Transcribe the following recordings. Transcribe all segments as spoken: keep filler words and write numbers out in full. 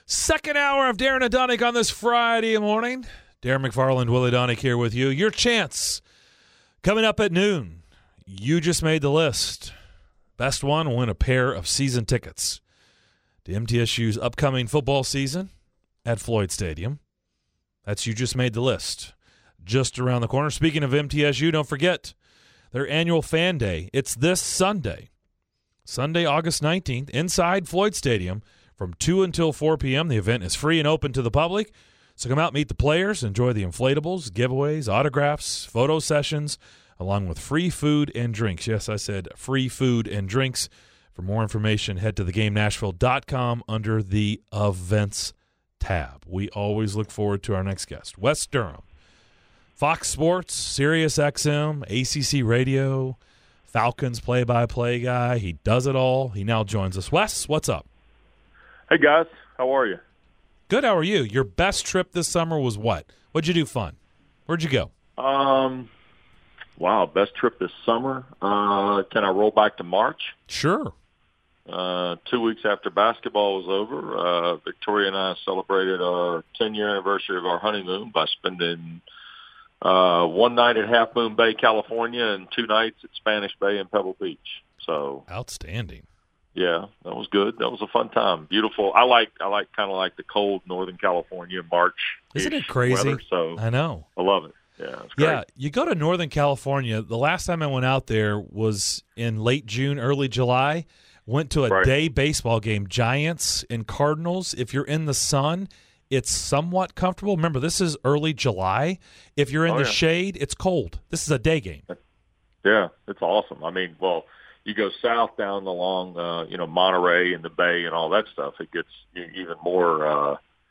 Second hour of Darren and Donick on this Friday morning. Darren McFarland, Willie Donick here with you. Your chance coming up at noon. You just made the list. Best one will win a pair of season tickets to M T S U's upcoming football season at Floyd Stadium. That's You Just Made the List. Just around the corner. Speaking of M T S U, don't forget their annual fan day. It's this Sunday. Sunday, August nineteenth, inside Floyd Stadium. From two until four p.m., the event is free and open to the public. So come out, meet the players, enjoy the inflatables, giveaways, autographs, photo sessions, along with free food and drinks. Yes, I said free food and drinks. For more information, head to the game nashville dot com under the Events tab. We always look forward to our next guest, Wes Durham. Fox Sports, Sirius X M, A C C Radio, Falcons play-by-play guy. He does it all. He now joins us. Wes, what's up? Hey, guys. How are you? Good. How are you? Your best trip this summer was what? What'd you do fun? Where'd you go? Um, wow, best trip this summer. Uh, can I roll back to March? Sure. Uh, two weeks after basketball was over, uh, Victoria and I celebrated our ten-year anniversary of our honeymoon by spending uh, one night at Half Moon Bay, California, and two nights at Spanish Bay and Pebble Beach. So outstanding. Yeah, that was good. That was a fun time. Beautiful. I like I like kind of like the cold Northern California March. Isn't it crazy? Weather, so I know. I love it. Yeah, it's great. Yeah, you go to Northern California. The last time I went out there was in late June, early July. Went to a right. day baseball game, Giants and Cardinals. If you're in the sun, it's somewhat comfortable. Remember, this is early July. If you're in oh, the yeah. shade, it's cold. This is a day game. Yeah, it's awesome. I mean, well, you go south down along, uh, you know, Monterey and the Bay and all that stuff. It gets even more, uh,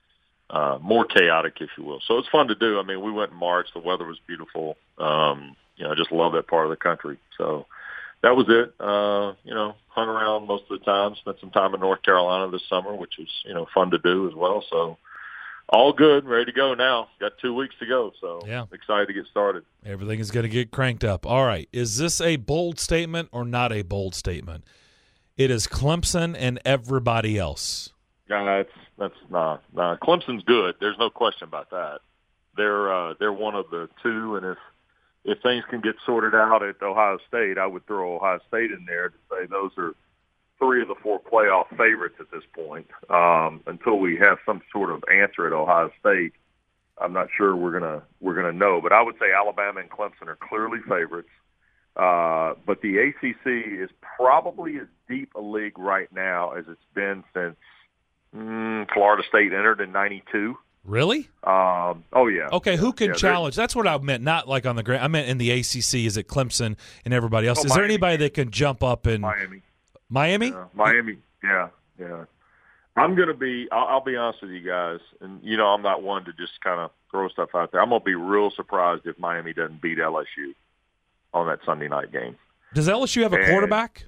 uh, more chaotic, if you will. So it's fun to do. I mean, we went in March. The weather was beautiful. Um, you know, I just love that part of the country. So that was it. Uh, you know, hung around most of the time. Spent some time in North Carolina this summer, which was, you know, fun to do as well. So all good, ready to go now. Got two weeks to go, so yeah. excited to get started. Everything is going to get cranked up. All right, is this a bold statement or not a bold statement? It is Clemson and everybody else. Yeah, that's that's nah, nah. Clemson's good. There's no question about that. They're uh, they're one of the two, and if if things can get sorted out at Ohio State, I would throw Ohio State in there to say those are three of the four playoff favorites at this point. Um, until we have some sort of answer at Ohio State, I'm not sure we're gonna we're gonna know. But I would say Alabama and Clemson are clearly favorites. Uh, but the A C C is probably as deep a league right now as it's been since mm, Florida State entered in ninety-two. Really? Um, oh yeah. Okay, who can yeah, challenge? That's what I meant. Not like on the ground. I meant in the A C C. Is it Clemson and everybody else? Oh, is there Miami. anybody that can jump up and Miami? Miami? Yeah, Miami. Yeah, yeah. I'm going to be, I'll, I'll be honest with you guys, and, you know, I'm not one to just kind of throw stuff out there. I'm going to be real surprised if Miami doesn't beat L S U on that Sunday night game. Does L S U have a and quarterback?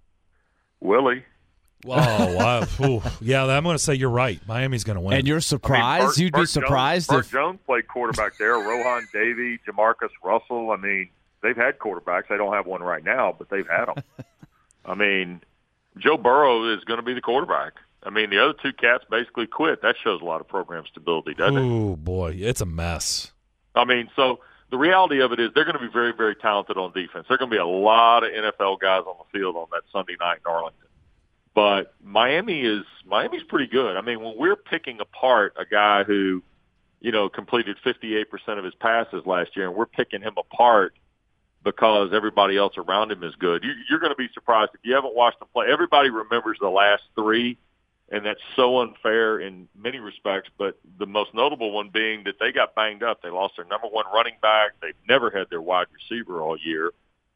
Willie. Oh, wow. Ooh. Yeah, I'm going to say you're right. Miami's going to win. And you're surprised? I mean, Bart, You'd Bart be surprised Jones, if Bart Jones played quarterback there. Rohan Davey, Jamarcus Russell. I mean, they've had quarterbacks. They don't have one right now, but they've had them. I mean, Joe Burrow is going to be the quarterback. I mean, the other two cats basically quit. That shows a lot of program stability, doesn't it? Oh, boy. It's a mess. I mean, so the reality of it is they're going to be very, very talented on defense. There are going to be a lot of N F L guys on the field on that Sunday night in Arlington. But Miami is Miami's pretty good. I mean, when we're picking apart a guy who, you know, completed fifty-eight percent of his passes last year, and we're picking him apart because everybody else around him is good, you, you're going to be surprised if you haven't watched him play. Everybody remembers the last three, and that's so unfair in many respects, but the most notable one being that they got banged up. They lost their number one running back. They've never had their wide receiver all year.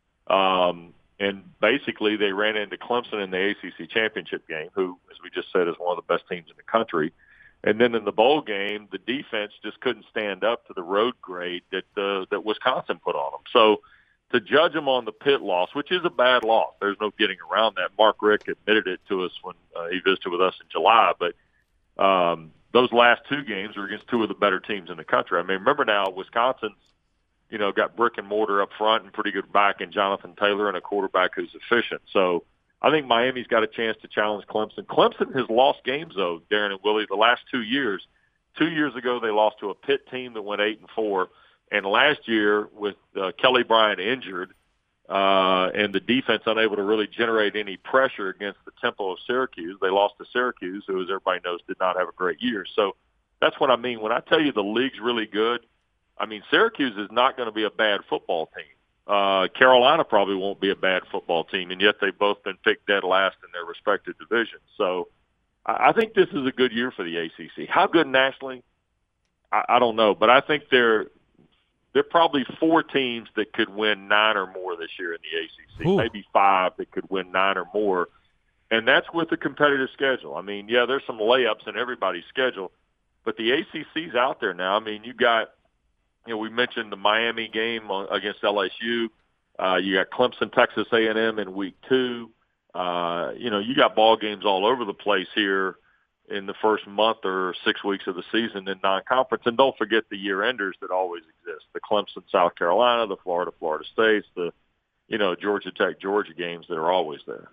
Um, and basically they ran into Clemson in the A C C championship game, who, as we just said, is one of the best teams in the country. And then in the bowl game, the defense just couldn't stand up to the road grade that uh, that Wisconsin put on them. So to judge them on the Pitt loss, which is a bad loss, there's no getting around that. Mark Richt admitted it to us when uh, he visited with us in July. But um, those last two games were against two of the better teams in the country. I mean, remember now, Wisconsin's, you know, got brick and mortar up front and pretty good back in Jonathan Taylor and a quarterback who's efficient. So I think Miami's got a chance to challenge Clemson. Clemson has lost games, though, Darren and Willie, the last two years. Two years ago, they lost to a Pitt team that went eight and four, and last year, with uh, Kelly Bryant injured uh, and the defense unable to really generate any pressure against the tempo of Syracuse, they lost to Syracuse, who, as everybody knows, did not have a great year. So that's what I mean when I tell you the league's really good. I mean, Syracuse is not going to be a bad football team. Uh, Carolina probably won't be a bad football team, and yet they've both been picked dead last in their respective divisions. So I, I think this is a good year for the A C C. How good nationally, I, I don't know, but I think there there are probably four teams that could win nine or more this year in the A C C, Ooh. maybe five that could win nine or more, and that's with a competitive schedule. I mean, yeah, there's some layups in everybody's schedule, but the A C C's out there now. I mean, you got – You know, we mentioned the Miami game against L S U. Uh, you got Clemson, Texas A and M in week two. Uh, you know, you got ball games all over the place here in the first month or six weeks of the season in non-conference. And don't forget the year-enders that always exist, the Clemson, South Carolina, the Florida, Florida States, the, you know, Georgia Tech, Georgia games that are always there.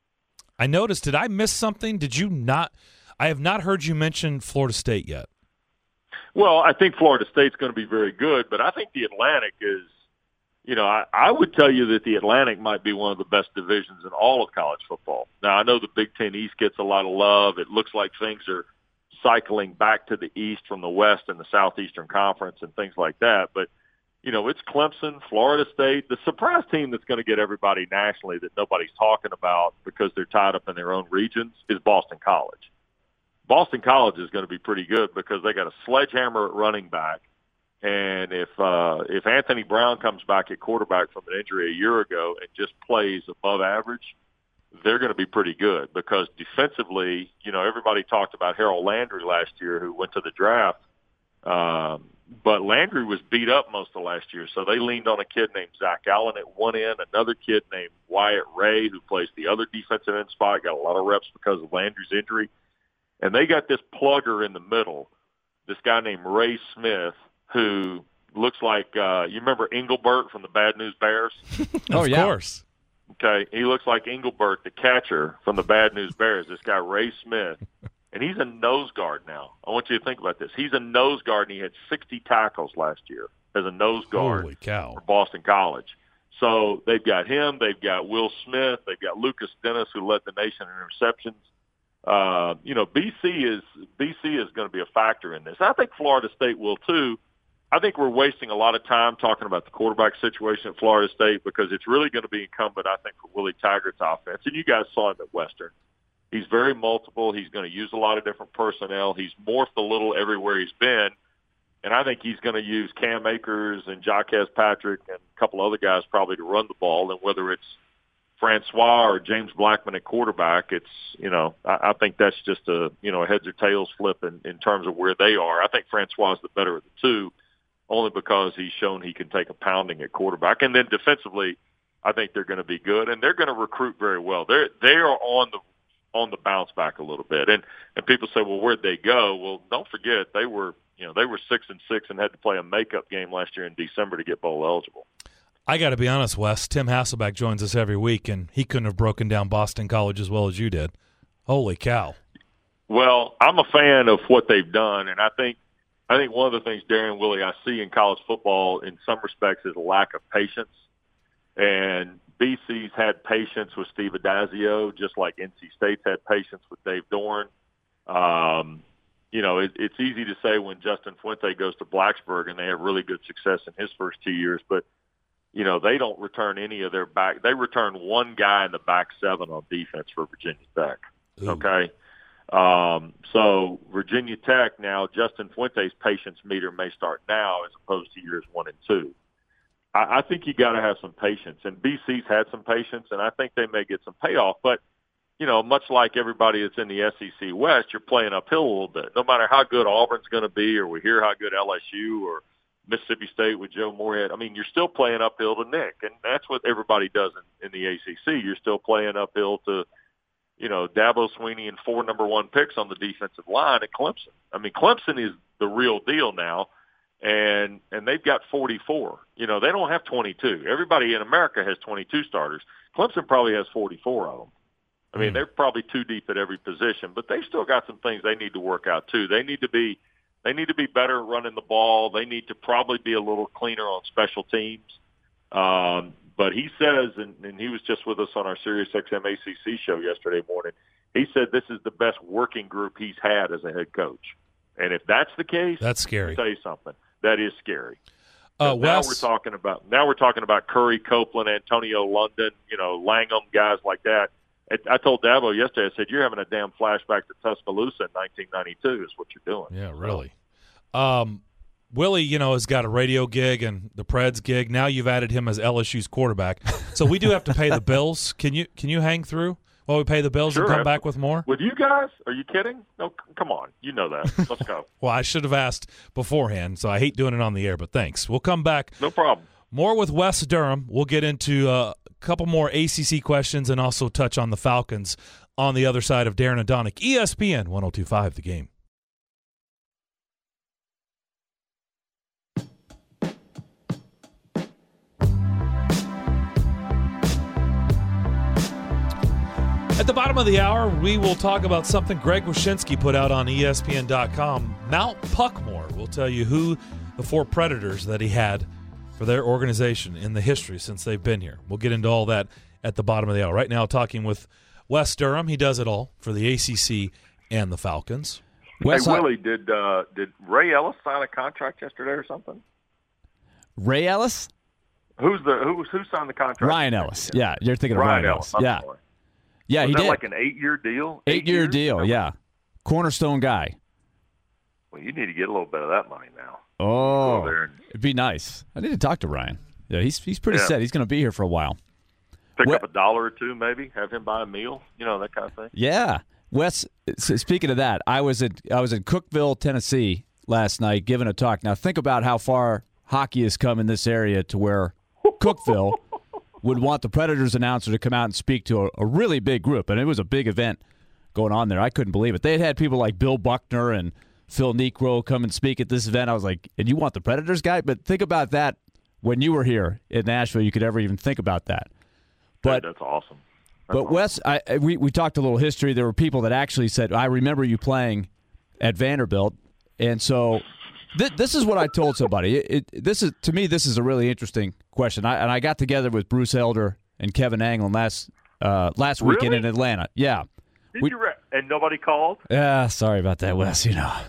I noticed, did I miss something? Did you not – I have not heard you mention Florida State yet. Well, I think Florida State's going to be very good, but I think the Atlantic is, you know, I, I would tell you that the Atlantic might be one of the best divisions in all of college football. Now, I know the Big Ten East gets a lot of love. It looks like things are cycling back to the East from the West and the Southeastern Conference and things like that. But, you know, it's Clemson, Florida State. The surprise team that's going to get everybody nationally that nobody's talking about because they're tied up in their own regions is Boston College. Boston College is going to be pretty good because they got a sledgehammer at running back. And if uh, if Anthony Brown comes back at quarterback from an injury a year ago and just plays above average, they're going to be pretty good because defensively, you know, everybody talked about Harold Landry last year who went to the draft. Um, but Landry was beat up most of last year, so they leaned on a kid named Zach Allen at one end, another kid named Wyatt Ray who plays the other defensive end spot, got a lot of reps because of Landry's injury. And they got this plugger in the middle, this guy named Ray Smith, who looks like, uh, you remember Engelbert from the Bad News Bears? Oh, of yeah. course. Okay, he looks like Engelbert, the catcher from the Bad News Bears, this guy Ray Smith. And he's a nose guard now. I want you to think about this. He's a nose guard, and he had sixty tackles last year as a nose guard Holy cow. for Boston College. So they've got him. They've got Will Smith. They've got Lucas Dennis, who led the nation in interceptions. Uh, you know, B C is B C is going to be a factor in this. I think Florida State will too. I think we're wasting a lot of time talking about the quarterback situation at Florida State because it's really going to be incumbent, I think, for Willie Taggart's offense. And you guys saw him at Western. He's very multiple. He's going to use a lot of different personnel. He's morphed a little everywhere he's been. And I think he's going to use Cam Akers and Jaquez Patrick and a couple other guys probably to run the ball. And whether it's Francois or James Blackman at quarterback, it's, you know, I, I think that's just a, you know, a heads or tails flip in, in terms of where they are. I think Francois is the better of the two, only because he's shown he can take a pounding at quarterback. And then defensively, I think they're going to be good, and they're going to recruit very well. They're they are on the on the bounce back a little bit. And and people say, well, where'd they go? Well, don't forget they were, you know, they were six and six and had to play a makeup game last year in December to get bowl eligible. I got to be honest, Wes. Tim Hasselbeck joins us every week, and he couldn't have broken down Boston College as well as you did. Holy cow! Well, I'm a fan of what they've done, and I think I think one of the things, Darren, Willie, I see in college football in some respects is a lack of patience. And B C's had patience with Steve Adazio, just like N C State's had patience with Dave Dorn. Um, you know, it, it's easy to say when Justin Fuente goes to Blacksburg and they have really good success in his first two years, but you know, they don't return any of their back. They return one guy in the back seven on defense for Virginia Tech. Ooh. Okay. Um, so Virginia Tech now, Justin Fuente's patience meter may start now as opposed to years one and two. I, I think you got to have some patience, and B C's had some patience, and I think they may get some payoff. But, you know, much like everybody that's in the S E C West, you're playing uphill a little bit. No matter how good Auburn's going to be, or we hear how good L S U or Mississippi State with Joe Moorhead, I mean, you're still playing uphill to Nick, and that's what everybody does in, in the A C C. You're still playing uphill to, you know, Dabo Swinney and four number one picks on the defensive line at Clemson. I mean, Clemson is the real deal now, and and they've got forty-four. You know, they don't have twenty-two. Everybody in America has twenty-two starters. Clemson probably has forty-four of them. I mean, Mm. they're probably too deep at every position, but they've still got some things they need to work out too. They need to be they need to be better at running the ball. They need to probably be a little cleaner on special teams. Um, but he says, and, and he was just with us on our Sirius X M A C C show yesterday morning, he said this is the best working group he's had as a head coach. And if that's the case, That's scary. I'll tell you something. That is scary. Uh, now Wes, we're talking about now we're talking about Curry, Copeland, Antonio London, you know, Langham, guys like that. I told Dabo yesterday, I said, you're having a damn flashback to Tuscaloosa in nineteen ninety-two is what you're doing. Yeah, really. Um, Willie, you know, has got a radio gig and the Preds gig. Now you've added him as L S U's quarterback. So we do have to pay the bills. Can you can you hang through while we pay the bills Sure, and come absolutely. back with more? With you guys? Are you kidding? No, c- come on. You know that. Let's go. Well, I should have asked beforehand, so I hate doing it on the air, but thanks. We'll come back. No problem. More with Wes Durham. We'll get into uh, a couple more A C C questions and also touch on the Falcons on the other side of Darren Adonic. E S P N one oh two point five, The Game. At the bottom of the hour, we will talk about something Greg Wyshynski put out on E S P N dot com. Mount Puckmore will tell you who the four Predators that he had for their organization in the history since they've been here. We'll get into all that at the bottom of the hour. Right now, talking with Wes Durham. He does it all for the A C C and the Falcons. Wes, hey, Willie, did uh, did Ray Ellis sign a contract yesterday or something? Ray Ellis? Who's the who who signed the contract? Ryan Ellis. Yeah, you're thinking of Ryan, Ryan Ellis. Ellis. Yeah. Sorry. Yeah, Was he that did. like an eight-year deal? Eight-year Eight deal, yeah. Cornerstone guy. Well, you need to get a little bit of that money now. Oh, Go there and it'd be nice. I need to talk to Ryan. Yeah, he's he's pretty Yeah. set. He's going to be here for a while. pick What- up a dollar or two, maybe have him buy a meal. You know, that kind of thing. Yeah, Wes. s- Speaking of that, I was at I was in Cookeville, Tennessee last night, giving a talk. Now think about how far hockey has come in this area to where Cookeville would want the Predators announcer to come out and speak to a, a really big group, and it was a big event going on there. I couldn't believe it. They had had people like Bill Buckner and Phil Niekro come and speak at this event. I was like, and you want the Predators guy? But think about that when you were here in Nashville, you could ever even think about that. But Dude, that's awesome. That's but awesome. Wes, I, I- we we talked a little history. There were people that actually said, "I remember you playing at Vanderbilt," and so th- this is what I told somebody. It, it, this is to me, this is a really interesting question. I, and I got together with Bruce Elder and Kevin Anglin last uh, last weekend Really? in Atlanta. Yeah, Did we- you re- and nobody called? yeah. Sorry about that, Wes. You know,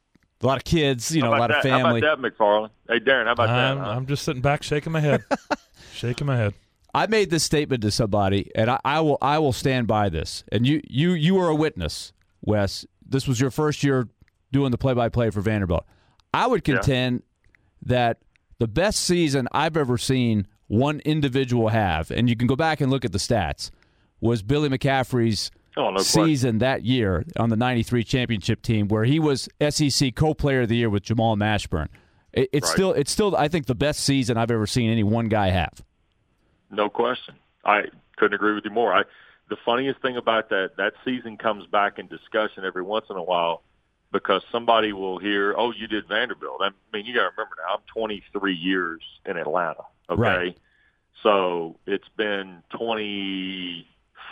a lot of kids. You know, How a about lot of that? family. How about that, McFarland? Hey, Darren, how about I'm, that? huh? I'm just sitting back, shaking my head, shaking my head. I made this statement to somebody, and I, I will I will stand by this. And you you you are a witness, Wes. This was your first year doing the play-by-play for Vanderbilt. I would Yeah. contend that the best season I've ever seen one individual have, and you can go back and look at the stats, was Billy McCaffrey's Oh, no question. season that year on the ninety-three championship team, where he was S E C co-player of the year with Jamal Mashburn. It, it's Right. still it's still I think the best season I've ever seen any one guy have. No question. I couldn't agree with you more. I, the funniest thing about that, that season comes back in discussion every once in a while because somebody will hear, oh, you did Vanderbilt. I mean, you got to remember now, I'm twenty-three years in Atlanta, okay? Right. So it's been twenty-six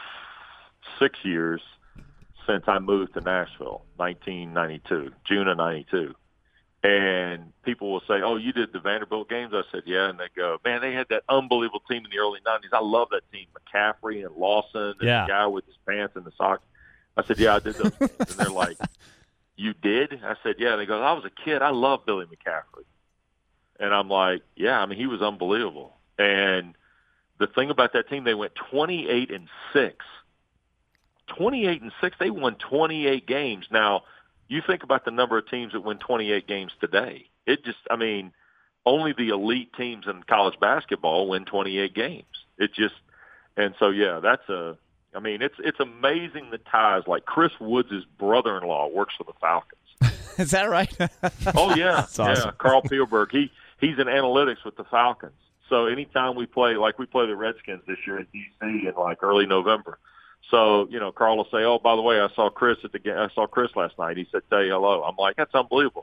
years since I moved to Nashville, nineteen ninety-two, June of ninety-two. And people will say, oh, you did the Vanderbilt games? I said, yeah. And they go, man, they had that unbelievable team in the early nineties. I love that team, McCaffrey and Lawson and Yeah. the guy with his pants and the socks. I said, yeah, I did those games. And they're like, you did? I said, yeah. And they go, I was a kid. I love Billy McCaffrey. And I'm like, yeah, I mean, he was unbelievable. And the thing about that team, they went twenty-eight and six. twenty-eight and six. They won twenty-eight games. Now, you think about the number of teams that win twenty-eight games today. It just, I mean, only the elite teams in college basketball win twenty-eight games. It just, and so, yeah, that's a, I mean, it's it's amazing the ties. Like Chris Woods' brother-in-law works for the Falcons. Is that right? Oh, yeah. That's awesome. Yeah, Carl Peelberg. He, he's in analytics with the Falcons. So anytime we play, like we play the Redskins this year in D C in like early November. So, you know, Carl will say, oh, by the way, I saw Chris at the game. I saw Chris last night. He said, say hello. I'm like, that's unbelievable.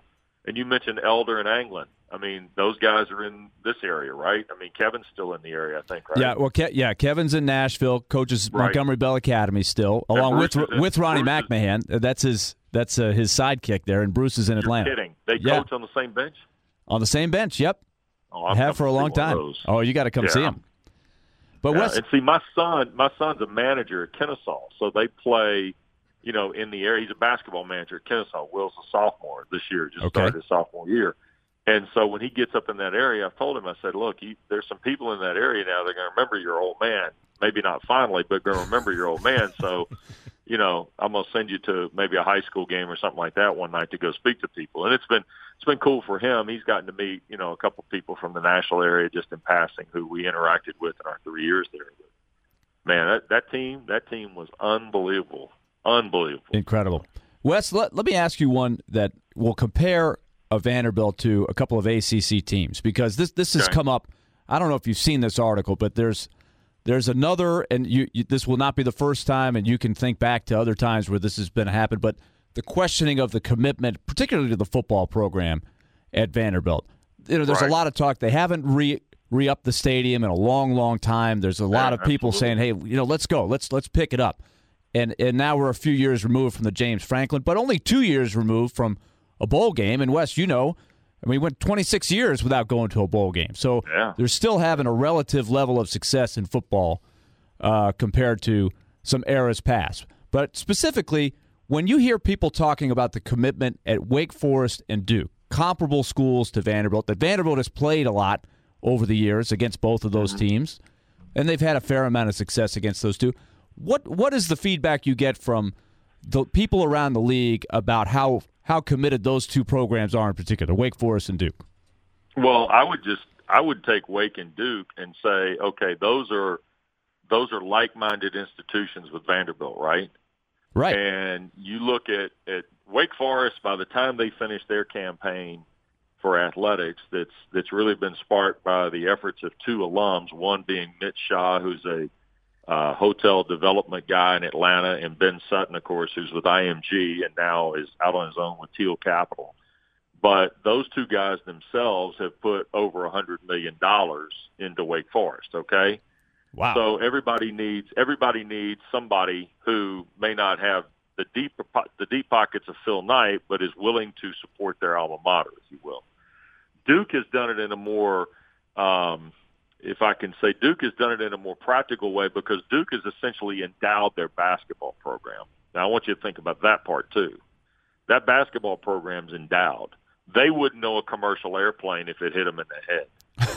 And you mentioned Elder and Anglin. I mean, those guys are in this area, right? I mean, Kevin's still in the area, I think, right? Yeah, well, Ke- yeah, Kevin's in Nashville, coaches Right. Montgomery Bell Academy still, And along with Bruce is in- with Ronnie Bruce is- McMahon. That's his that's uh, his sidekick there, and Bruce is in You're Atlanta. kidding. They Yeah. coach on the same bench? On the same bench, yep. Oh, I'm Have for a coming long to see one of time. those. Oh, you got to come Yeah. see him. But Yeah, Wes, and see, my son, my son's a manager at Kennesaw, so they play, you know, in the area. He's a basketball manager at Kennesaw. Will's a sophomore this year, just Okay. started his sophomore year. And so when he gets up in that area, I've told him, I said, look, you, there's some people in that area now that are going to remember your old man. Maybe not finally, but going to remember your old man. So, you know, I'm going to send you to maybe a high school game or something like that one night to go speak to people. And it's been it's been cool for him. He's gotten to meet, you know, a couple of people from the Nashville area just in passing who we interacted with in our three years there. But, man, that, that team, that team was unbelievable. Unbelievable. incredible. Wes, let, let me ask you one that will compare a Vanderbilt to a couple of A C C teams, because this this has Okay. come up. I don't know if you've seen this article, but there's there's another, and you, you, this will not be the first time, and you can think back to other times where this has been happened, but the questioning of the commitment, particularly to the football program at Vanderbilt. You know, there's Right. a lot of talk. They haven't re re-upped the stadium in a long, long time. There's a lot Yeah, of people absolutely. saying, "Hey, you know, let's go. Let's let's pick it up." And and now we're a few years removed from the James Franklin, but only two years removed from a bowl game. And Wes, you know, I mean, we went twenty-six years without going to a bowl game. So Yeah. they're still having a relative level of success in football uh, compared to some eras past. But specifically, when you hear people talking about the commitment at Wake Forest and Duke, comparable schools to Vanderbilt, that Vanderbilt has played a lot over the years against both of those Mm-hmm. teams, and they've had a fair amount of success against those two. What what is the feedback you get from the people around the league about how how committed those two programs are in particular, Wake Forest and Duke? Well, I would just I would take Wake and Duke and say, okay, those are those are like-minded institutions with Vanderbilt, right? Right. And you look at, at Wake Forest, by the time they finish their campaign for athletics, that's that's really been sparked by the efforts of two alums, one being Mitch Shaw, who's a uh, hotel development guy in Atlanta, and Ben Sutton, of course, who's with I M G and now is out on his own with Teal Capital. But those two guys themselves have put over one hundred million dollars into Wake Forest, okay? Wow. So everybody needs everybody needs somebody who may not have the deep the deep pockets of Phil Knight, but is willing to support their alma mater, if you will. Duke has done it in a more, um, if I can say, Duke has done it in a more practical way, because Duke has essentially endowed their basketball program. Now, I want you to think about that part too. That basketball program's endowed. They wouldn't know a commercial airplane if it hit them in the head.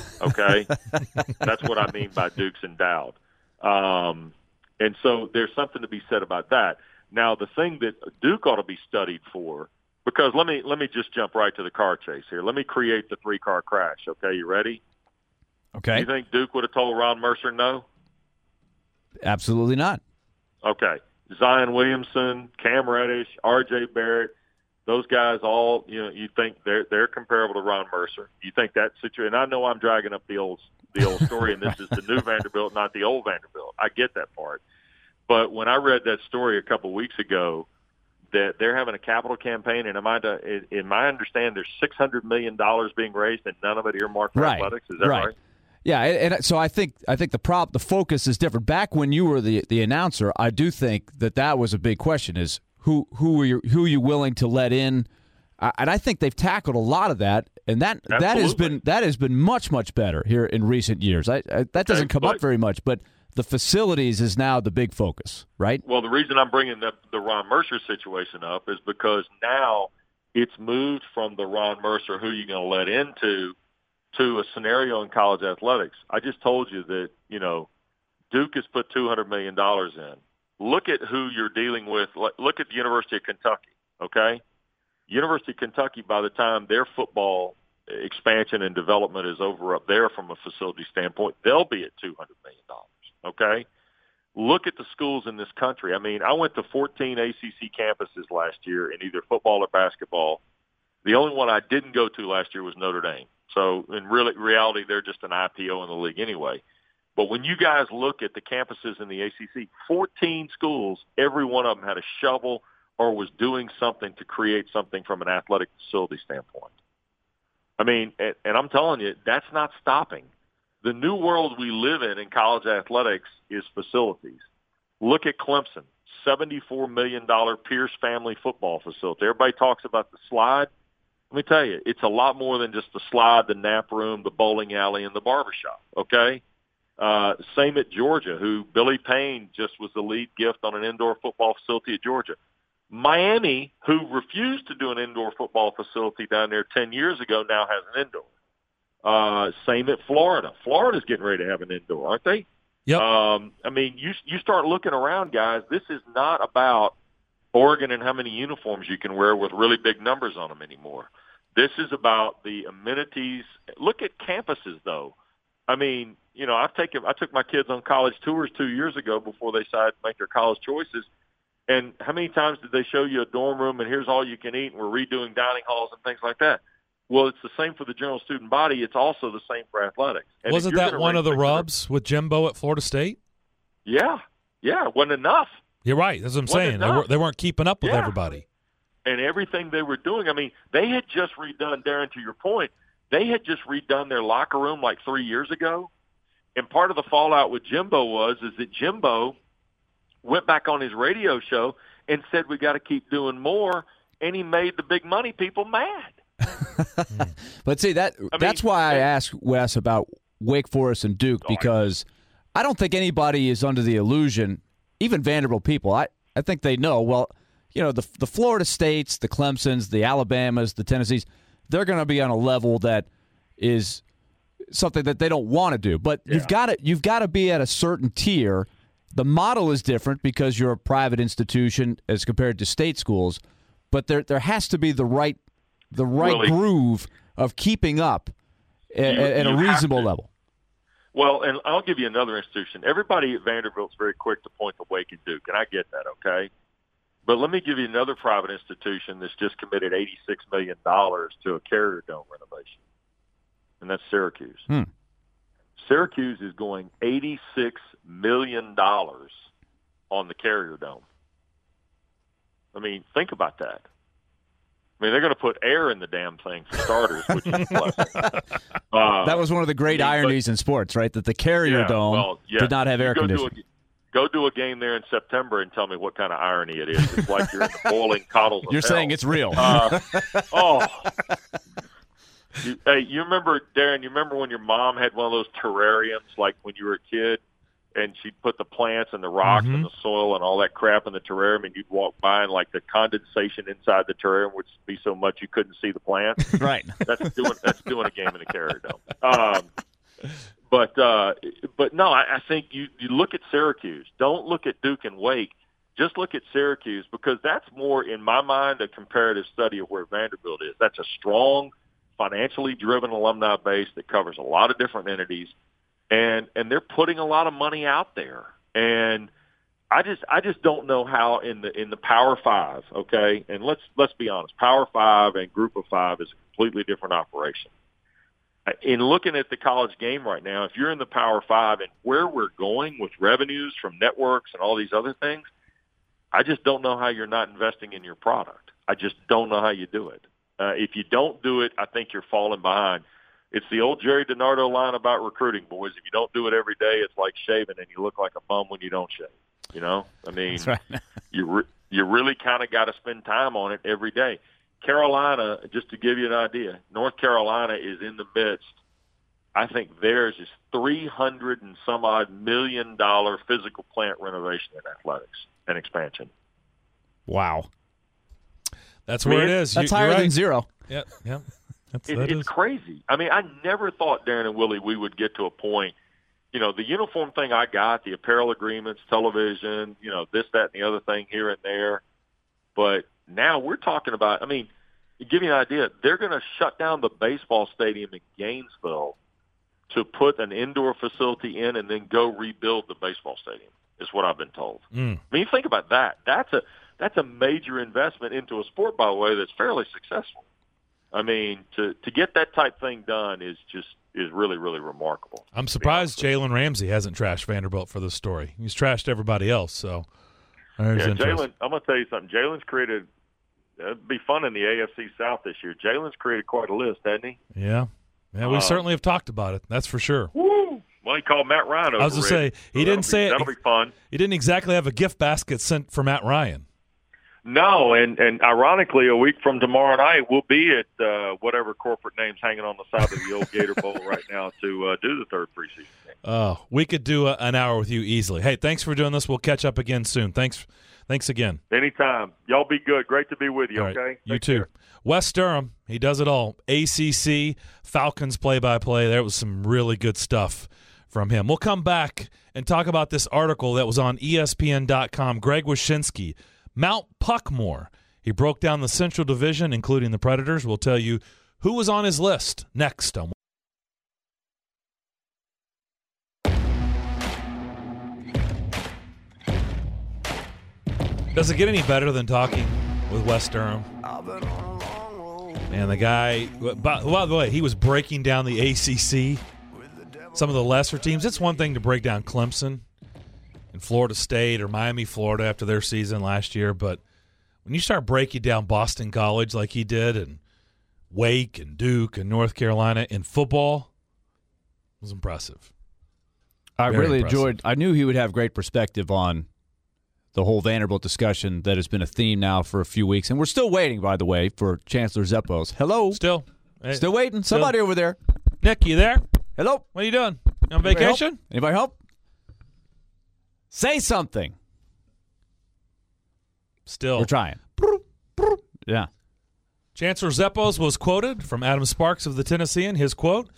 Okay? That's what I mean by Duke's endowed. Um, and so there's something to be said about that. Now, the thing that Duke ought to be studied for, because let me let me just jump right to the car chase here. Let me create the three-car crash, okay? You ready? Okay. You think Duke would have told Ron Mercer no? Absolutely not. Okay. Zion Williamson, Cam Reddish, R J Barrett, those guys all, you know, you think they're they're comparable to Ron Mercer. You think that situation, and I know I'm dragging up the old the old story, and this is the new Vanderbilt, not the old Vanderbilt. I get that part. But when I read that story a couple of weeks ago, that they're having a capital campaign, and am I to, in my understanding, there's six hundred million dollars being raised, and none of it earmarked for Right. athletics. Is that Right. right? Yeah, and, and so I think I think the prop the focus is different. Back when you were the the announcer, I do think that that was a big question: is who who are you who are you willing to let in? Uh, and I think they've tackled a lot of that, and that that has Absolutely. been that has been much much better here in recent years. I, I that doesn't come up but- very much, but the facilities is now the big focus, right? Well, the reason I'm bringing the, the Ron Mercer situation up is because now it's moved from the Ron Mercer, who you're going to let into, to a scenario in college athletics. I just told you that, you know, Duke has put two hundred million dollars in. Look at who you're dealing with. Look at the University of Kentucky, okay? University of Kentucky, by the time their football expansion and development is over up there from a facility standpoint, they'll be at two hundred million dollars, okay? Look at the schools in this country. I mean, I went to fourteen A C C campuses last year in either football or basketball. The only one I didn't go to last year was Notre Dame. So in really, reality, they're just an I P O in the league anyway. But when you guys look at the campuses in the A C C, fourteen schools, every one of them had a shovel or was doing something to create something from an athletic facility standpoint. I mean, and, and I'm telling you, that's not stopping. The new world we live in in college athletics is facilities. Look at Clemson, seventy-four million dollars Pierce family football facility. Everybody talks about the slide. Let me tell you, it's a lot more than just the slide, the nap room, the bowling alley, and the barbershop, okay? Uh, same at Georgia, who Billy Payne just was the lead gift on an indoor football facility at Georgia. Miami, who refused to do an indoor football facility down there ten years ago, now has an indoor. Uh, same at Florida. Florida's getting ready to have an indoor, aren't they? Yep. Um, I mean, you you start looking around, guys. This is not about Oregon and how many uniforms you can wear with really big numbers on them anymore. This is about the amenities. Look at campuses, though. I mean, you know, I've taken I took my kids on college tours two years ago before they decided to make their college choices. And how many times did they show you a dorm room and here's all you can eat and we're redoing dining halls and things like that? Well, it's the same for the general student body. It's also the same for athletics. And Wasn't that one of the rubs with Jimbo at Florida State? Yeah. Yeah, it wasn't enough. You're right. That's what I'm Wasn't saying. They, enough. were, they weren't keeping up with Yeah. everybody. And everything they were doing, I mean, they had just redone, Darren, to your point, they had just redone their locker room like three years ago. And part of the fallout with Jimbo was is that Jimbo went back on his radio show and said we got to keep doing more, and he made the big money people mad. But see, that I that's mean, why I they- asked Wes about Wake Forest and Duke, Oh, I- because I don't think anybody is under the illusion, even Vanderbilt people, I, I think they know, well, you know, the the Florida States, the Clemsons, the Alabamas, the Tennessees, they're going to be on a level that is something that they don't want to do. But Yeah. you've got to you've got to be at a certain tier. The model is different because you're a private institution as compared to state schools, but there there has to be the right the right Really? groove of keeping up at, You- at a you have reasonable to. level. Well, and I'll give you another institution. Everybody at Vanderbilt's very quick to point to Wake and Duke, and I get that, okay? But let me give you another private institution that's just committed eighty-six million dollars to a Carrier Dome renovation, and that's Syracuse. Hmm. Syracuse is going eighty-six million dollars on the Carrier Dome. I mean, think about that. I mean, they're going to put air in the damn thing for starters, which is a blessing. Uh, That was one of the great I mean, but- ironies in sports, right? That the Carrier yeah, Dome well, yeah. did not have You air go do a- conditioning. Go do a game there in September and tell me what kind of irony it is. It's like you're in the boiling coddles of You're hell. saying it's real. Uh, oh. You, hey, you remember, Darren, you remember when your mom had one of those terrariums, like when you were a kid, and she'd put the plants and the rocks Mhm. and the soil and all that crap in the terrarium, and you'd walk by and, like, the condensation inside the terrarium would be so much you couldn't see the plants? Right. That's doing that's doing a game in the Carrier Dome. Um, but uh, but no, I, I think you you look at Syracuse. Don't look at Duke and Wake. Just look at Syracuse, because that's more, in my mind, a comparative study of where Vanderbilt is. That's a strong, financially driven alumni base that covers a lot of different entities, and and they're putting a lot of money out there. And I just I just don't know how in the in the Power Five, okay, and let's let's be honest, Power Five and Group of Five is a completely different operation. In looking at the college game right now, if you're in the Power Five and where we're going with revenues from networks and all these other things, I just don't know how you're not investing in your product. I just don't know how you do it. Uh, if you don't do it, I think you're falling behind. It's the old Jerry DiNardo line about recruiting, boys. If you don't do it every day, it's like shaving, and you look like a bum when you don't shave. You know, I mean, That's right. you re- you really kind of got to spend time on it every day. Carolina, just to give you an idea, North Carolina is in the midst. I think theirs is three hundred and some odd million dollar physical plant renovation in athletics and expansion. Wow. That's where Man, it is. That's You- higher you're than right. zero. Yep, yep. That's, It, that it's is. crazy. I mean, I never thought, Darren and Willie, we would get to a point. You know, the uniform thing I got, the apparel agreements, television, you know, this, that, and the other thing here and there. But now we're talking about, I mean, to give you an idea, they're going to shut down the baseball stadium in Gainesville to put an indoor facility in and then go rebuild the baseball stadium, is what I've been told. Mm. I mean, think about that. That's a that's a major investment into a sport, by the way, that's fairly successful. I mean, to to get that type thing done is just is really, really remarkable. I'm surprised Jalen Ramsey hasn't trashed Vanderbilt for this story. He's trashed everybody else. So there's Yeah, interest. Jalen, I'm going to tell you something. Jalen's created it'd be fun in the A F C South this year. Jalen's created quite a list, hasn't he? Yeah. Yeah, we Um, certainly have talked about it. That's for sure. Woo! Well, he called Matt Ryan over I was going to say, he didn't say it. That'll be fun. He didn't exactly have a gift basket sent for Matt Ryan. No, and, and ironically, a week from tomorrow night, we'll be at uh, whatever corporate name's hanging on the side of the old Gator Bowl right now to uh, do the third preseason game. Oh, we could do a, an hour with you easily. Hey, thanks for doing this. We'll catch up again soon. Thanks Thanks again. Anytime. Y'all be good. Great to be with you, All right. okay? You Take too. care. Wes Durham, he does it all. A C C, Falcons play-by-play. There was some really good stuff from him. We'll come back and talk about this article that was on E S P N dot com. Greg Wyshynski, Mount Puckmore. He broke down the Central Division, including the Predators. We'll tell you who was on his list next on Does it get any better than talking with Wes Durham? And the guy, by, by the way, he was breaking down the A C C, some of the lesser teams. It's one thing to break down Clemson and Florida State or Miami, Florida after their season last year, but when you start breaking down Boston College like he did and Wake and Duke and North Carolina in football, it was impressive. I Very really impressive. enjoyed – I knew he would have great perspective on the whole Vanderbilt discussion that has been a theme now for a few weeks. And we're still waiting, by the way, for Chancellor Zeppos. Hello. Still. Hey, Still waiting. Somebody over there. Nick, you there? Hello. What are you doing? You on Anybody vacation? help? Anybody help? Say something. Still. We're trying. Yeah. Chancellor Zeppos was quoted from Adam Sparks of the Tennessean. His quote,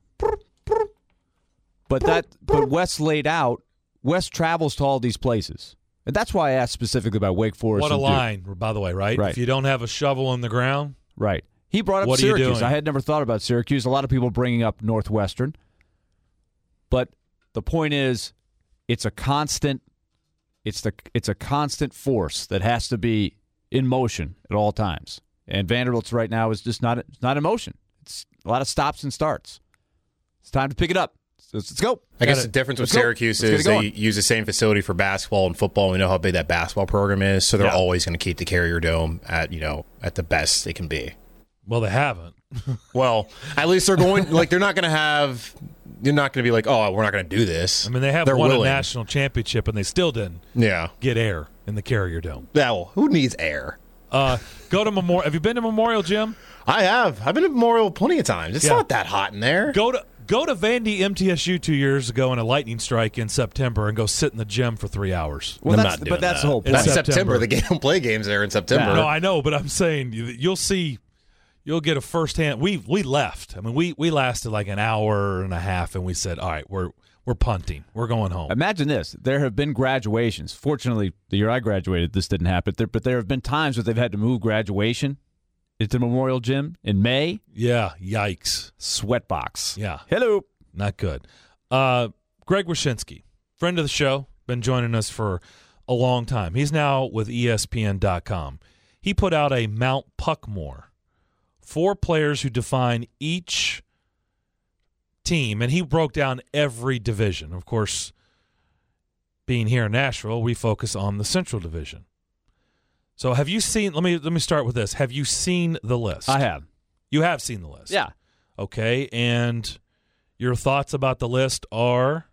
But that, but Wes laid out, Wes travels to all these places. And that's why I asked specifically about Wake Forest. what a and Duke. line, by the way, right? Right. If you don't have a shovel in the ground, Right. He brought up What are you Syracuse. doing? I had never thought about Syracuse. A lot of people bringing up Northwestern. But the point is, it's a constant it's the it's a constant force that has to be in motion at all times. And Vanderbilt's right now is just not it's not in motion. It's a lot of stops and starts. It's time to pick it up. So let's, let's go. I guess Got the it. difference with Let's go. Syracuse Let's get is it they going. use the same facility for basketball and football. We know how big that basketball program is, so they're Yeah. always going to keep the Carrier Dome at you know at the best they can be. well, they haven't. Well, at least they're going like they're not going to have. You're not going to be like, oh, we're not going to do this. I mean, they have They're won willing. a national championship, and they still didn't Yeah. get air in the Carrier Dome. Yeah. Well, who needs air? Uh, go to Memorial. Have you been to Memorial Gym? I have. I've been to Memorial plenty of times. It's Yeah. not that hot in there. Go to go to Vandy M T S U two years ago in a lightning strike in September and go sit in the gym for three hours. Well, I'm that's, not doing but that's that. the whole point. That's September. September. The game don't play games there in September. Yeah. No, I know, but I'm saying you, you'll see. You'll get a firsthand. We we left. I mean, we we lasted like an hour and a half, and we said, "All right, we're we're punting. We're going home." Imagine this. There have been graduations. Fortunately, the year I graduated, this didn't happen. There, but there have been times where they've had to move graduation into Memorial Gym in May. Yeah, yikes. Sweatbox. Yeah, Hello. not good. Uh, Greg Wyshynski, friend of the show, been joining us for a long time. He's now with E S P N dot com. He put out a Mount Puckmore. Four players who define each team, and he broke down every division. Of course, being here in Nashville, we focus on the Central Division. So have you seen, let me let me start with this. Have you seen the list? I have. You have seen the list? Yeah. Okay, and your thoughts about the list are,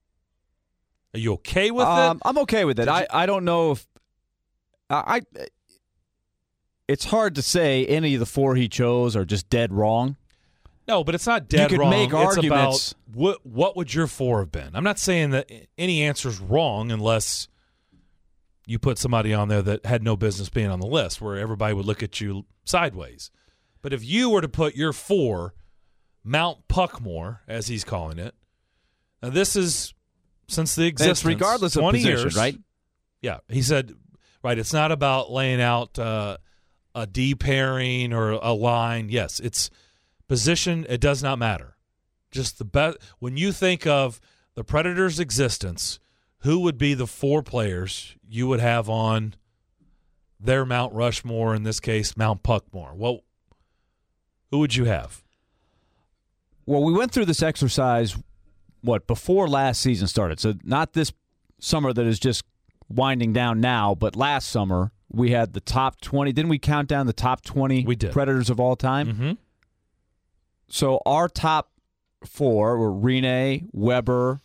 are you okay with Um, it? I'm okay with it. Did I, you- I don't know if I, I. It's hard to say any of the four he chose are just dead wrong. No, but it's not dead could wrong. make it's arguments. about what, what would your four have been? I'm not saying that any answer is wrong unless you put somebody on there that had no business being on the list, where everybody would look at you sideways. But if you were to put your four, Mount Puckmore, as he's calling it, now this is since the And existence, it's regardless of twenty position, years, right? Yeah, he said, right. It's not about laying out uh, a D pairing or a line. Yes, it's position. It does not matter. Just the best. When you think of the Predators' existence, who would be the four players you would have on their Mount Rushmore? In this case, Mount Puckmore. Well, who would you have? Well, we went through this exercise, what, before last season started. So not this summer that is just winding down now, but last summer we had the top twenty. Didn't we count down the top twenty we did. Predators of all time? Mm-hmm. So our top four were Rene, Weber.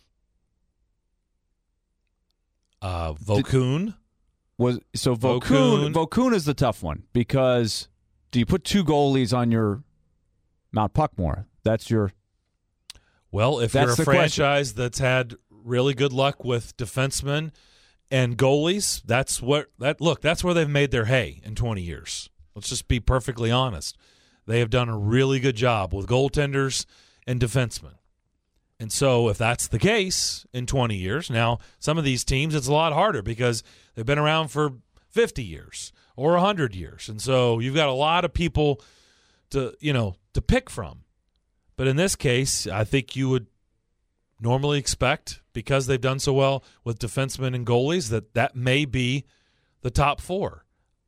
Uh, Vokoun. Was so Vokoun, Vokoun. Vokoun is the tough one because do you put two goalies on your Mount Puckmore? That's your Well, if That's you're a the franchise that's had really good luck with defensemen and goalies, that's what that look, that's where they've made their hay in twenty years. Let's just be perfectly honest. They have done a really good job with goaltenders and defensemen. And so if that's the case in twenty years, now some of these teams it's a lot harder because they've been around for fifty years or one hundred years. And so you've got a lot of people to, you know, to pick from. But in this case, I think you would normally expect, because they've done so well with defensemen and goalies, that that may be the top four.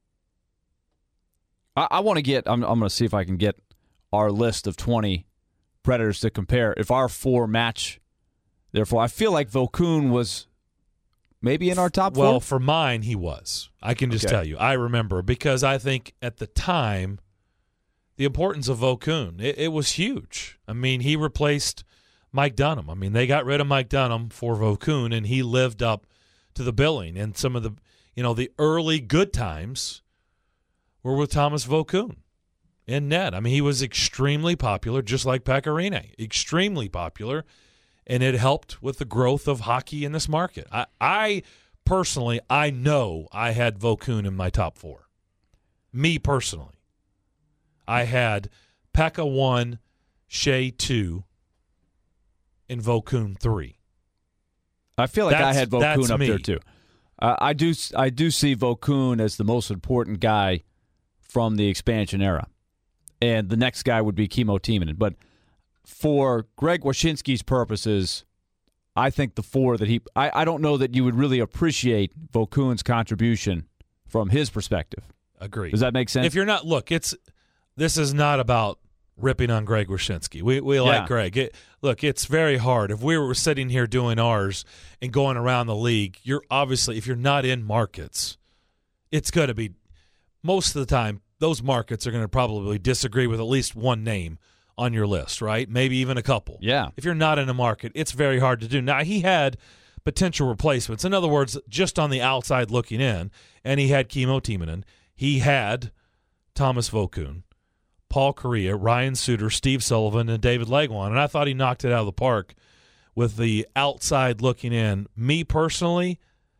I, I want to get I'm, I'm going to see if I can get our list of twenty Predators to compare. If our four match, therefore, I feel like Vokoun was maybe in our top Well, four. for mine, he was. I can just Okay. tell you. I remember because I think at the time, the importance of Vokoun, it, it was huge. I mean, he replaced Mike Dunham. I mean, they got rid of Mike Dunham for Vokoun, and he lived up to the billing. And some of the, you know, the early good times were with Thomas Vokoun in net. I mean, he was extremely popular, just like Pekka Rinne, extremely popular, and it helped with the growth of hockey in this market. I, I personally, I know I had Vokoun in my top four. Me personally. I had Pekka one, Shea two, and Vokoun three. I feel like That's- I had Vokoun that's up me. there too. Uh, I do I do see Vokoun as the most important guy from the expansion era. And the next guy would be Kimmo Timonen. But for Greg Wyshynski's purposes, I think the four that he I, – I don't know that you would really appreciate Vokoun's contribution from his perspective. Agreed. Does that make sense? If you're not – look, it's this is not about ripping on Greg Wyshynski. We we like Yeah. Greg. It, look, it's very hard. If we were sitting here doing ours and going around the league, you're obviously – if you're not in markets, it's going to be – most of the time, those markets are going to probably disagree with at least one name on your list, right? Maybe even a couple. Yeah. If you're not in a market, it's very hard to do. Now, he had potential replacements. In other words, just on the outside looking in, and he had Kimmo Timonen. He had Thomas Vokoun, Paul Kariya, Ryan Suter, Steve Sullivan, and David Legwand. And I thought he knocked it out of the park with the outside looking in. Me personally,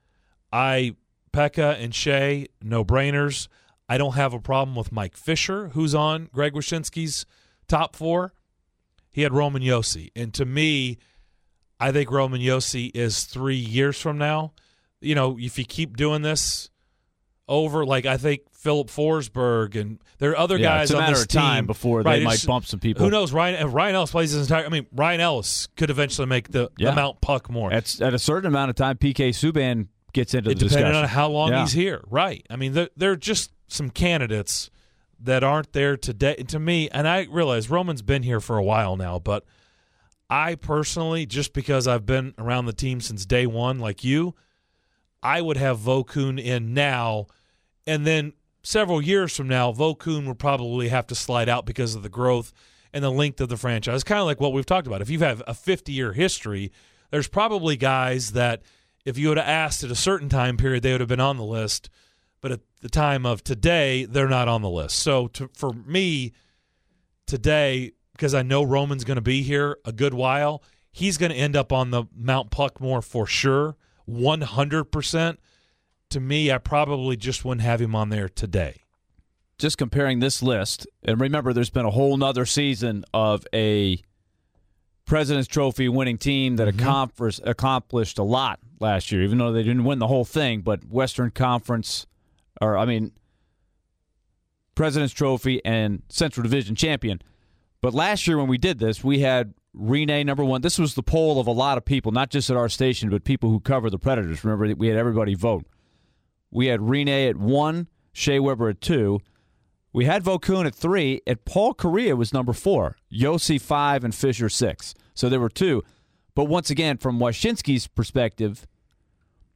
I Pekka and Shea, no-brainers. I don't have a problem with Mike Fisher, who's on Greg Wyshynski's top four. He had Roman Josi. And to me, I think Roman Josi is three years from now. You know, if you keep doing this over, like I think Philip Forsberg and there are other yeah, guys it's a on matter this of time team before right, they might it's- bump some people. Who knows? Ryan if Ryan Ellis plays his entire – I mean, Ryan Ellis could eventually make the, Yeah. the Mount Puck more. At, at a certain amount of time, P K Subban gets into It the discussion. depending on how long Yeah. he's here. Right. I mean, there, there are just some candidates that aren't there today. To me, and I realize Roman's been here for a while now, but I personally, just because I've been around the team since day one like you, I would have Vokoun in now, and then several years from now, Vokoun would probably have to slide out because of the growth and the length of the franchise. Kind of like what we've talked about. If you have a fifty-year history, there's probably guys that if you would have asked at a certain time period, they would have been on the list. But at the time of today, they're not on the list. So to, for me, today, because I know Roman's going to be here a good while, he's going to end up on the Mount Puckmore for sure, one hundred percent. To me, I probably just wouldn't have him on there today. Just comparing this list, and remember, there's been a whole nother season of a President's Trophy winning team that Mm-hmm. accomplished, accomplished a lot last year, even though they didn't win the whole thing. But Western Conference, or I mean, President's Trophy and Central Division champion. But last year when we did this, we had Rene number one. This was the poll of a lot of people, not just at our station, but people who cover the Predators. Remember, we had everybody vote. We had Rene at one, Shea Weber at two. We had Vokoun at three, and Paul Kariya was number four. Josi five and Fisher six. So there were two. But once again, from Wyshynski's perspective,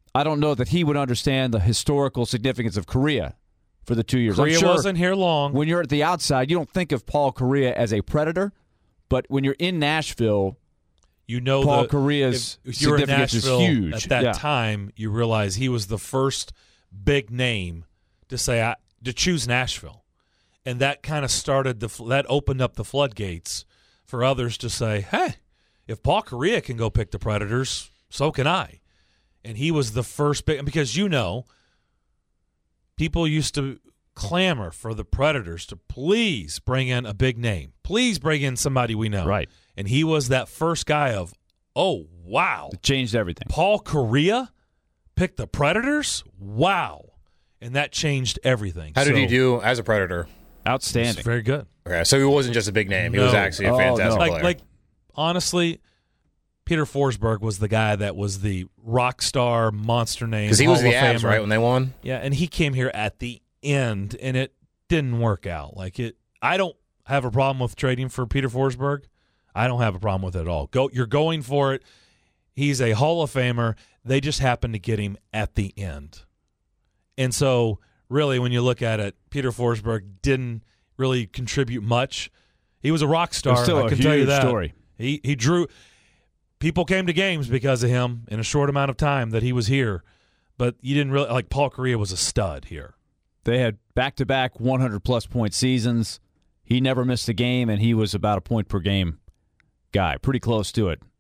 I don't know that he would understand the historical significance of Correa for the two years. Correa I'm sure wasn't here long. when you're at the outside, you don't think of Paul Correa as a predator, but when you're in Nashville, You know, Paul the, Correa's if, if you were in significance is Nashville huge. at that Yeah. time, you realize he was the first big name to say I, to choose Nashville, and that kind of started the that opened up the floodgates for others to say, "Hey, if Paul Correa can go pick the Predators, so can I." And he was the first big because you know, people used to clamor for the Predators to please bring in a big name, please bring in somebody we know, Right. And he was that first guy of, oh, wow. It changed everything. Paul Correa picked the Predators? Wow. And that changed everything. How did So, he do as a Predator? Outstanding. it's very good. Okay, so he wasn't just a big name. He was No. actually a Oh, fantastic no. Like, player. like, honestly, Peter Forsberg was the guy that was the rock star monster name. Because he was Hall the of Avs, Famer. right, when they won? Yeah, and he came here at the end, and it didn't work out. Like it, I don't have a problem with trading for Peter Forsberg. I don't have a problem with it at all. Go, you're going for it. He's a Hall of Famer. They just happened to get him at the end, and so really, when you look at it, Peter Forsberg didn't really contribute much. He was a rock star. It's still I a can tell you huge that. story. He he drew. People came to games because of him in a short amount of time that he was here, but you didn't really like. Paul Correa was a stud here. They had back-to-back one hundred plus point seasons. He never missed a game, and he was about a point per game guy, pretty close to it.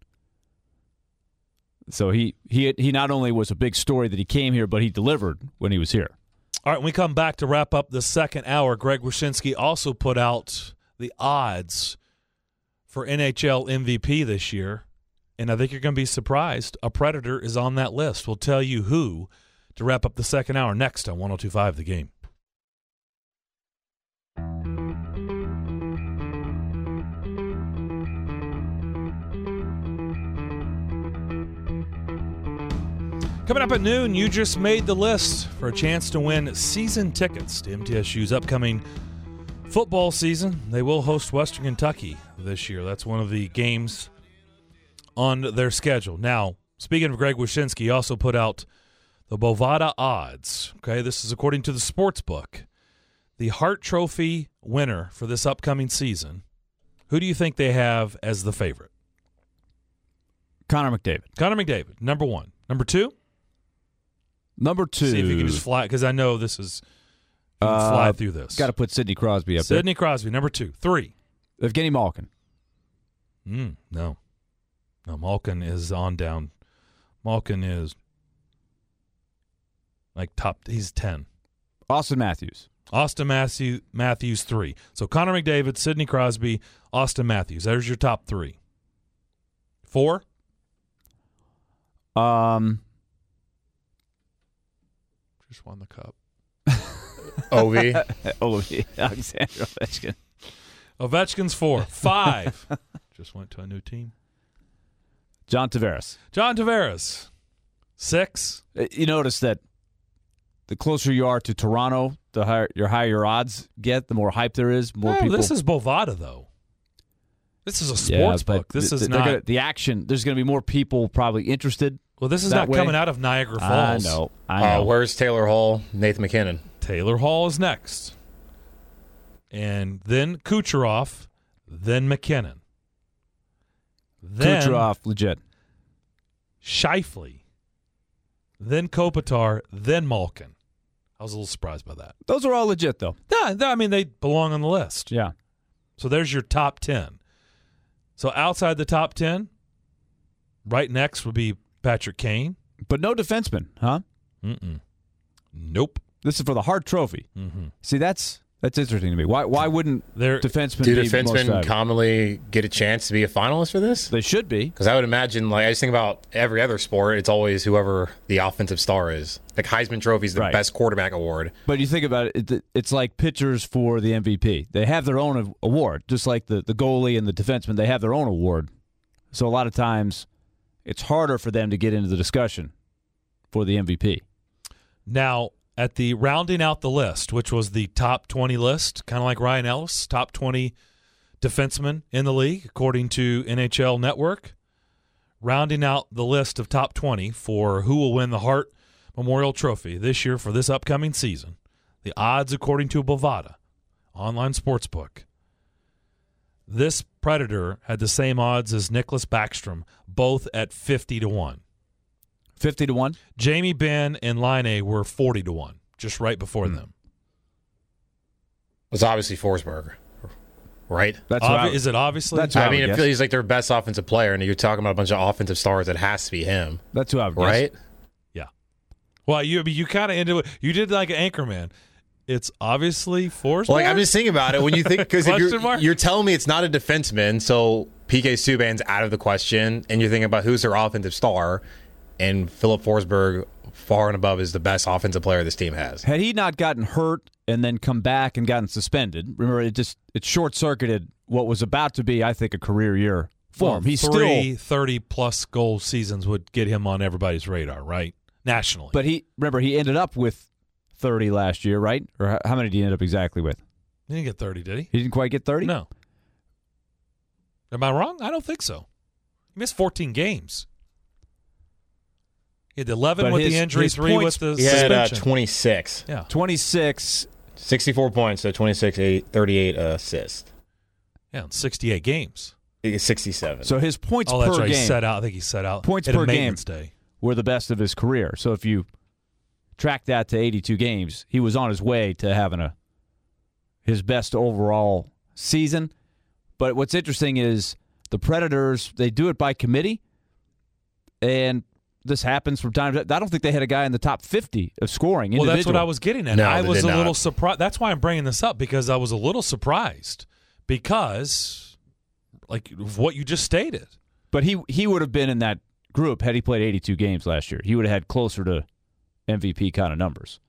So he he he not only was a big story that he came here, but he delivered when he was here. All right, when we come back to wrap up the second hour, Greg Wyshynski also put out the odds for N H L M V P this year, and I think you're going to be surprised. A Predator is on that list. We'll tell you who to wrap up the second hour next on one oh two point five The Game. Coming up at noon, you just made the list for a chance to win season tickets to M T S U's upcoming football season. They will host Western Kentucky this year. That's one of the games on their schedule. Now, speaking of Greg Wyshynski, he also put out the Bovada odds. Okay, this is according to the sports book. The Hart Trophy winner for this upcoming season, who do you think they have as the favorite? Connor McDavid. Connor McDavid, number one. Number two? Number two. See if you can just fly, because I know this is, you can Uh, fly through this. Got to put Sidney Crosby up Sidney Crosby, number two. Three. there. Evgeny Malkin. Mm, no. No, Malkin is on down. Malkin is like top, he's ten. Austin Matthews. Austin Matthew, Matthews, three. So Connor McDavid, Sidney Crosby, Austin Matthews. There's your top three. Four? Um, Just won the cup. O V. oh, yeah, Alexander Ovechkin. Ovechkin's four. Five. Just went to a new team. John Tavares. John Tavares. Six. Uh, You notice that the closer you are to Toronto, the higher your higher your odds get, the more hype there is, more Oh, people. this is Bovada, though. This is a Yeah, sports but book. This th- is they're not. gonna- the action. There's going to be more people probably interested. Well, this is that not way. coming out of Niagara I Falls. know. I know. Uh, where's Taylor Hall? Nathan McKinnon. Taylor Hall is next. And then Kucherov, then McKinnon. Then Kucherov, legit. Scheifele, then Kopitar, then Malkin. I was a little surprised by that. Those are all legit, though. Yeah, I mean, they belong on the list. Yeah. So there's your top ten. So outside the top ten, right next would be Patrick Kane. But no defenseman, huh? Mm-mm. Nope. This is for the Hart Trophy. Mm-hmm. See, that's that's interesting to me. Why why wouldn't There, defensemen Do be the most defensemen valuable? commonly get a chance to be a finalist for this? They should be. Because I would imagine, like, I just think about every other sport, it's always whoever the offensive star is. Like, Heisman Trophy is the Right. best quarterback award. But you think about it, it, it's like pitchers for the M V P. They have their own a- award, just like the, the goalie and the defenseman. They have their own award. So a lot of times, it's harder for them to get into the discussion for the M V P. Now, at the rounding out the list, which was the top twenty list, kind of like Ryan Ellis, top twenty defensemen in the league, according to N H L Network, rounding out the list of top twenty for who will win the Hart Memorial Trophy this year for this upcoming season, the odds according to Bovada, online sportsbook, this Predator had the same odds as Nicholas Backstrom, both at fifty to one. fifty to one? Jamie Benn and Line were forty to one, just right before mm. them. It's obviously Forsberg, right? That's Obvi- I, is it obviously? That's I, I mean, it feels he's like their best offensive player, and you're talking about a bunch of offensive stars. It has to be him. That's who I would right? guess. Yeah. Well, you you kind of into it. You did like an Anchorman. It's obviously Forsberg. Like, I'm just thinking about it when you think, because you're, mark? you're telling me it's not a defenseman, so P K Subban's out of the question, and you're thinking about who's their offensive star, and Philip Forsberg far and above is the best offensive player this team has. Had he not gotten hurt and then come back and gotten suspended, remember, it just it short-circuited what was about to be, I think, a career year for well, him. He's three still thirty-plus goal seasons would get him on everybody's radar, right? Nationally. But he remember, he ended up with thirty last year, right? Or how many did he end up exactly with? He didn't get thirty, did he? He didn't quite get thirty? No. Am I wrong? I don't think so. He missed fourteen games. He had eleven But with his- the injury, his three points- with the He had uh, suspension. twenty-six. yeah. twenty-six. sixty-four points, so twenty-six, eight, thirty-eight assists. Yeah, in sixty-eight games. sixty-seven. So his points Oh, that's per right. He game set out. I think he set out Points at per a maintenance game. day. were the best of his career. So if you track that to eighty-two games, he was on his way to having a his best overall season. But what's interesting is the Predators, they do it by committee, and this happens from time to time. I don't think they had a guy in the top fifty of scoring. Well, that's what individual. I was getting at. No, I they was did a little not. surprised. That's why I'm bringing this up, because I was a little surprised because, like, of what you just stated. But he he would have been in that group had he played eighty-two games last year. He would have had closer to M V P kind of numbers.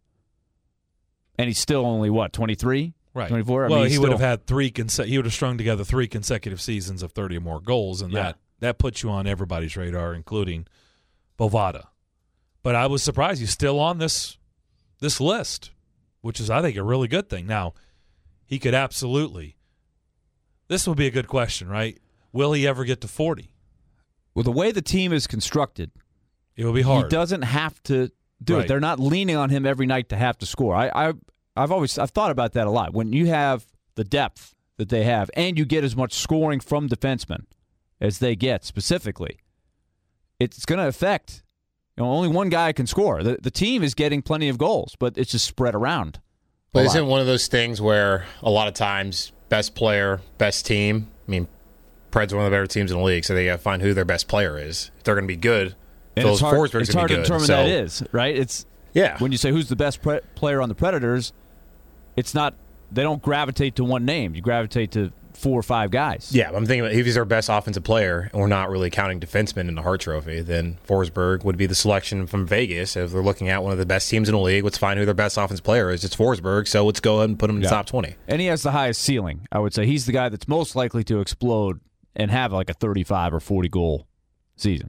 And he's still only, what, twenty-three? Right. twenty-four? I Well, mean, he he's would still- have had three. Conse- he would have strung together three consecutive seasons of thirty or more goals, and Yeah. that that puts you on everybody's radar, including Bovada. But I was surprised he's still on this this list, which is, I think, a really good thing. Now, he could absolutely. This will be a good question, right? Will he ever get to forty? Well, the way the team is constructed, It will be hard. he doesn't have to do Right. it. They're not leaning on him every night to have to score. I, I, I've always I've thought about that a lot. When you have the depth that they have, and you get as much scoring from defensemen as they get specifically, it's going to affect. You know, only one guy can score. The the team is getting plenty of goals, but it's just spread around. But a isn't lot. one of those things where a lot of times best player, best team? I mean, Preds are one of the better teams in the league, so they got to find who their best player is. If they're going to be good, And Phil it's hard, Forsberg's it's going hard to to be good. determine so, that is, right? It's yeah. when you say who's the best pre- player on the Predators, it's not. They don't gravitate to one name. You gravitate to four or five guys. Yeah, but I'm thinking about if he's our best offensive player, and we're not really counting defensemen in the Hart Trophy, then Forsberg would be the selection from Vegas. If they're looking at one of the best teams in the league, let's find who their best offensive player is. It's Forsberg, so let's go ahead and put him in the Yeah. top twenty. And he has the highest ceiling, I would say. He's the guy that's most likely to explode and have like a thirty-five or forty goal season.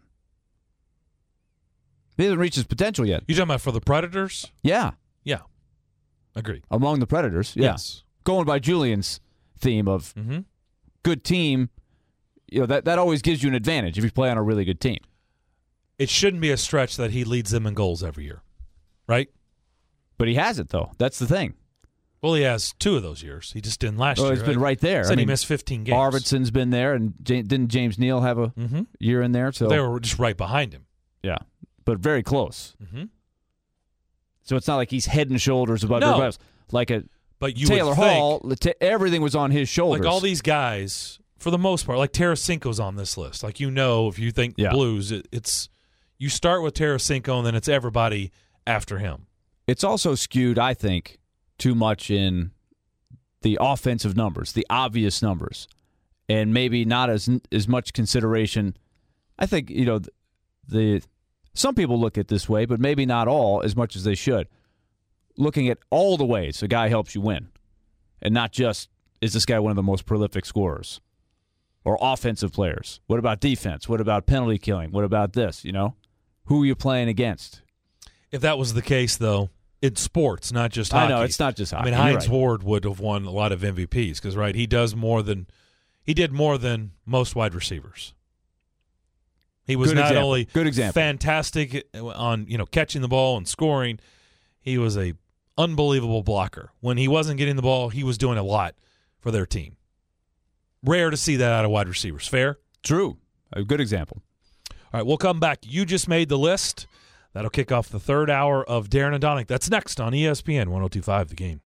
He hasn't reached his potential yet. You talking about for the Predators? Yeah, Yeah. Agreed. among the Predators. Yeah. Yes. Going by Julian's theme of Mm-hmm. good team, you know, that, that always gives you an advantage if you play on a really good team. It shouldn't be a stretch that he leads them in goals every year, right? But he hasn't, though. That's the thing. Well, he has two of those years. He just didn't last Well, year. he's been right there. Said I he mean, missed fifteen games. Arvidsson's been there, and J- didn't James Neal have a Mm-hmm. year in there? So They were just right behind him. yeah, but very close. Mm-hmm. So it's not like he's head and shoulders above No. everybody else. Like a But you Taylor would Hall, think, t- everything was on his shoulders. like all these guys, for the most part, like Tarasenko's on this list. Like, you know, if you think Yeah. Blues, it, it's you start with Tarasenko and then it's everybody after him. It's also skewed, I think, too much in the offensive numbers, the obvious numbers, and maybe not as as much consideration. I think, you know, the, the some people look at it this way, but maybe not all as much as they should. Looking at all the ways a guy helps you win, and not just, is this guy one of the most prolific scorers or offensive players? What about defense? What about penalty killing? What about this, you know? Who are you playing against? If that was the case, though, in sports, not just hockey. I know, it's not just hockey. I mean, You're Heinz right. Ward would have won a lot of M V Ps because, right, he does more than he did more than most wide receivers. He was Good not example. only Good example. fantastic on, you know, catching the ball and scoring, he was a unbelievable blocker. When he wasn't getting the ball, he was doing a lot for their team. Rare to see that out of wide receivers. Fair? True. A good example. All right, we'll come back. You just made the list. That'll kick off the third hour of Darren and Donick. That's next on E S P N one oh two point five The Game.